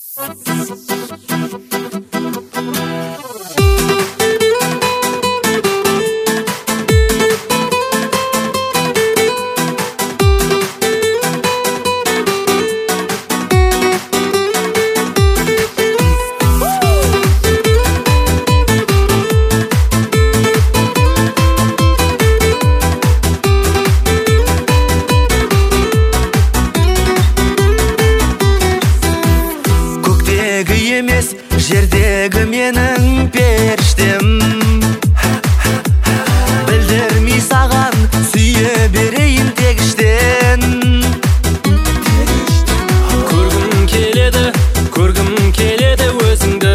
Емес жердегі менің періштем, білдірмей саған сүйе берейін тек іштен. Көргім келеді өзіңді,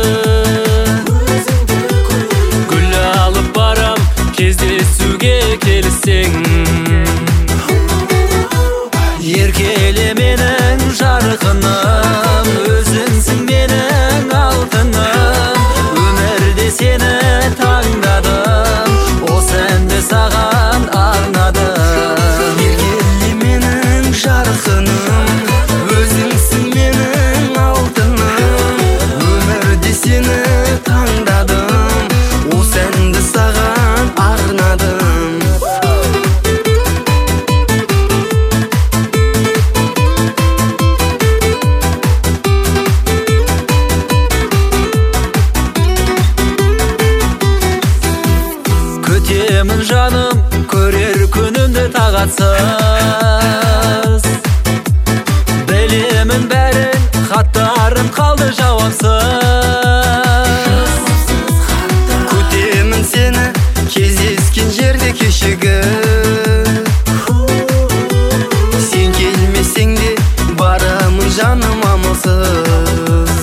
гүл алып барам кездесуге келсең. Еркеле менің жарқыным, өзіңсің менің алтыным. Өмірде сені таңдадым, осы әнді саған арнадым. Еркеле менің жарқыным, өзіңсің менің алтыным. Өмірде сені таңдадым, осы әнді саған арнадым. Күтемін жаным, көрер күнімді тағатсыз. Білемін бәрін, хаттарым қалды жауапсыз. Күтемін сені, кездескен жерде кешігіп. Сен келмесең де барамын жаным амалсыз.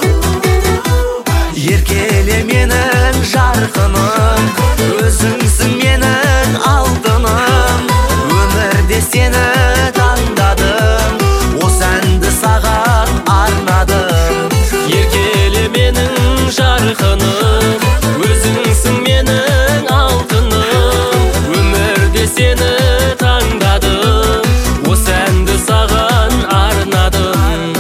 Еркеле менің жарқыным, өзіңсің менің алтыным. Өмірде сені таңдадым, осы әнді саған арнадым. Еркеле менің жарқыным, өзіңсің менің алтыным. Өмірде сені таңдадым, осы әнді саған арнадым.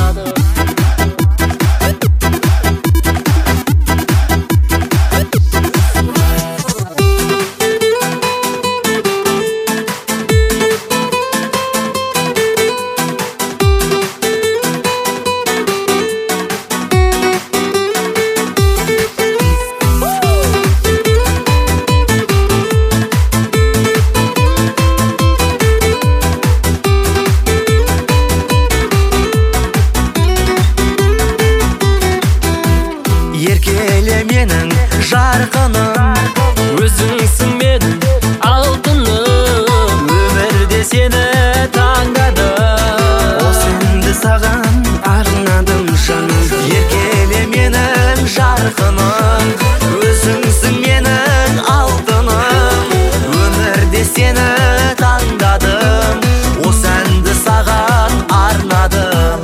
Еркеле менің жарқыным, өзіңсің менің алтыным. Өмірде сені таңдадым, осы әнді саған арнадым жаным. Еркеле менің жарқыным, өзіңсің менің алтыным. Өмірде сені таңдадым, осы әнді саған арнадым.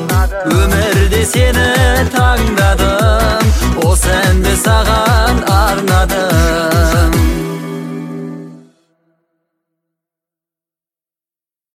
Өмірде сені таңдадым, осы әнді саған арнадым.